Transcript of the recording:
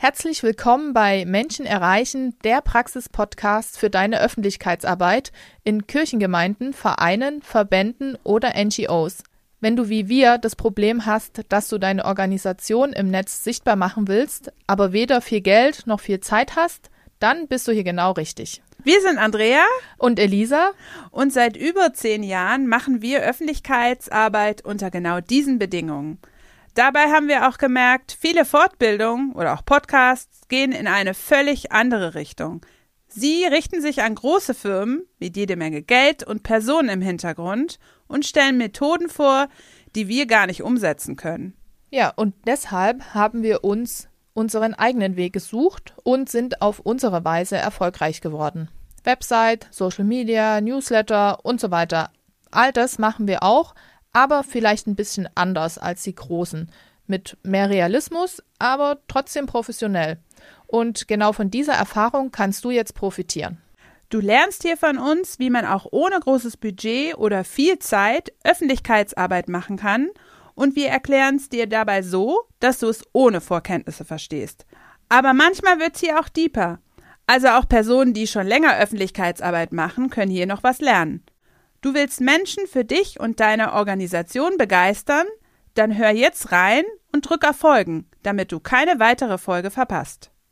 Herzlich willkommen bei Menschen erreichen, der Praxis-Podcast für deine Öffentlichkeitsarbeit in Kirchengemeinden, Vereinen, Verbänden oder NGOs. Wenn du wie wir das Problem hast, dass du deine Organisation im Netz sichtbar machen willst, aber weder viel Geld noch viel Zeit hast, dann bist du hier genau richtig. Wir sind Andrea und Elisa und seit über 10 Jahren machen wir Öffentlichkeitsarbeit unter genau diesen Bedingungen. Dabei haben wir auch gemerkt, viele Fortbildungen oder auch Podcasts gehen in eine völlig andere Richtung. Sie richten sich an große Firmen mit jede Menge Geld und Personen im Hintergrund und stellen Methoden vor, die wir gar nicht umsetzen können. Ja, und deshalb haben wir uns unseren eigenen Weg gesucht und sind auf unsere Weise erfolgreich geworden. Website, Social Media, Newsletter und so weiter. All das machen wir auch, aber vielleicht ein bisschen anders als die Großen. Mit mehr Realismus, aber trotzdem professionell. Und genau von dieser Erfahrung kannst du jetzt profitieren. Du lernst hier von uns, wie man auch ohne großes Budget oder viel Zeit Öffentlichkeitsarbeit machen kann, und wir erklären es dir dabei so, dass du es ohne Vorkenntnisse verstehst. Aber manchmal wird es hier auch deeper. Also auch Personen, die schon länger Öffentlichkeitsarbeit machen, können hier noch was lernen. Du willst Menschen für dich und deine Organisation begeistern? Dann hör jetzt rein und drück auf Folgen, damit du keine weitere Folge verpasst.